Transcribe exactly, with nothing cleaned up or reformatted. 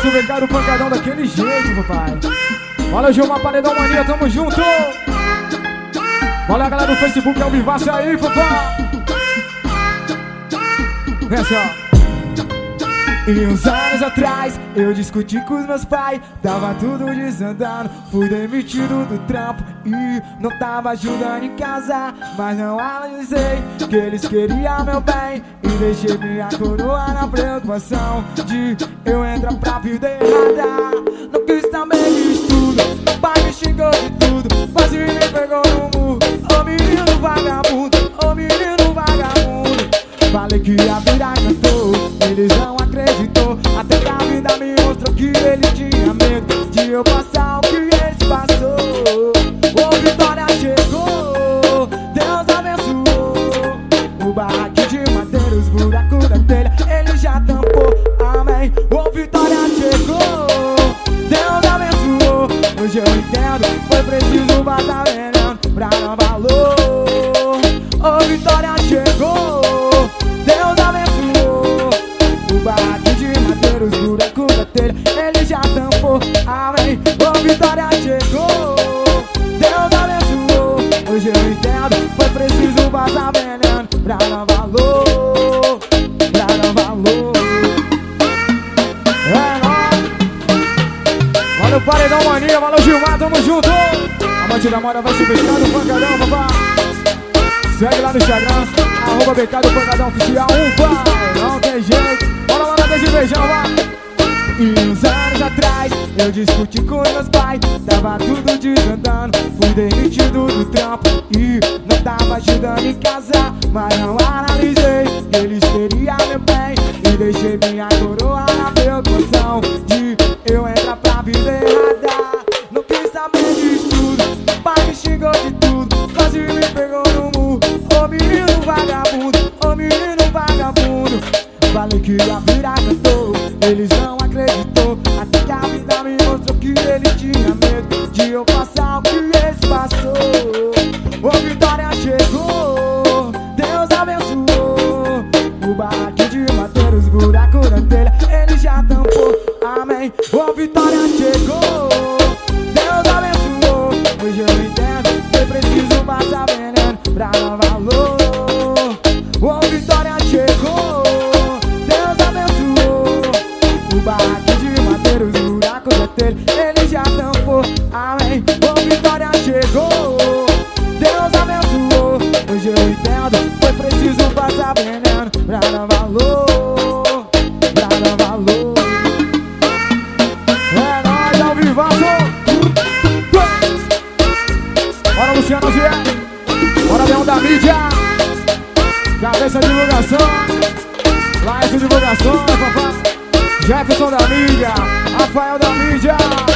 o V K do pancadão daquele jeito, papai. Valeu, Gilmar Paredão Mania, tamo junto. Valeu a galera do Facebook, é o Vivace aí, papai. Vem assim, ó. E uns anos atrás eu discuti com os meus pais, tava tudo desandando, fui demitido do trampo e não tava ajudando em casa. Mas não analisei que eles queriam meu bem e deixei minha coroa na preocupação de eu entrar pra vida errada. Não quis saber de estudo, o pai me xingou de tudo, quase me pegou no murro. Ô menino vagabundo, ô menino vagabundo. Falei que ia virar cantor, eles não acreditou, até que a vida me mostrou que ele tinha medo de eu passar o que eles passou. Ô, vitória chegou, Deus abençoou. O barraquinho de madeira, os buracos da telha, ele já tampou, amém. Ô, vitória chegou, Deus abençoou. Hoje eu entendo, foi preciso vazar veneno pra não valor. Ô, vitória chegou, Deus abençoou. O barraquinho de madeira, os buracos da telha, ele já tampou, amém. Ô, vitória chegou, Deus abençoou. Hoje eu entendo, foi preciso vazar veneno pra não valor, pra não valor. É nóis. Valeu, Paredão Mania, valeu, Gilmar, tamo junto. A noite da moda vai se pescar no pancadão, papai. Segue lá no Instagram, arroba B K do Pancadão Oficial, um pai, não tem jeito. Bora lá na de beijão, vai. E uns anos atrás eu discuti com meus pais, tava tudo desandando, fui demitido do trampo e não tava ajudando em casa. Mas não analisei que eles queriam meu bem e deixei minha coroa na preocupação de eu entrar pra vida errada. Não quis saber de estudo, o pai me xingou de tudo, quase me pegou no murro. Ô menino vagabundo, ô menino vagabundo. Falei que ia virar cantor, eles não acreditou, até que a vida me mostrou que ele tinha medo de eu passar o que eles passou. Ô, vitória chegou, Deus abençoou. O barraquinho de madeira, os buracos na telha, ele já tampou, amém. Ô, vitória chegou, Deus abençoou. Hoje eu entendo, foi preciso passar veneno pra não valor. Ô, vitória chegou, Deus abençoou. O barraquinho de madeira, os buracos da telha, ele já tampou, amém. Ô, vitória chegou, Deus abençoou. Hoje eu entendo, foi preciso passar veneno pra não valor, pra não valor. É nóis, ao vivaço. Bora, Luciano Zé. Bora, Leão da Mídia. Cabeça divulgação. Laís divulgação, papai. Jefferson da Mídia. Rafael da Mídia.